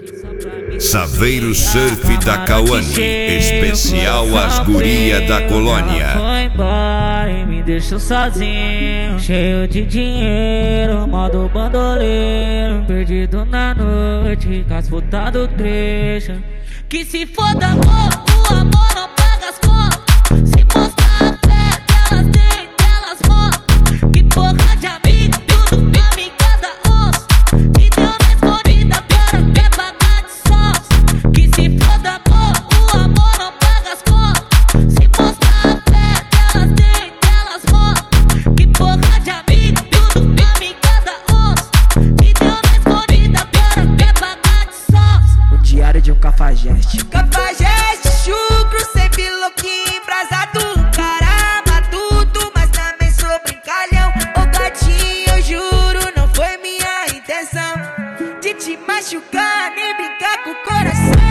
Saveiro Surf da Cauane, especial as guria da colônia. Foi embora e me deixou sozinho, cheio de dinheiro, modo bandoleiro, perdido na noite, com as putas do trecho. Que se foda amor, o amor não paga as contas. Se mostrar a fé que elas têm, elas mostram. Que porra de amigo, tudo amiga da onça. Que deu na escondida, pior que é pagar de sócio. Que se foda amor, o amor não paga as contas. Se mostrar a fé que elas têm, elas mostram. Que porra de amigo, tudo amiga da onça. Que deu na escondida, pior que é pagar de sócio. O diário de um cafajeste. Cafajeste, chucro, sempre louquinho, embrasado, caramba, tudo, mas também sou brincalhão. Ô gatinho, eu juro, não foi minha intenção de te machucar, nem brincar com o coração.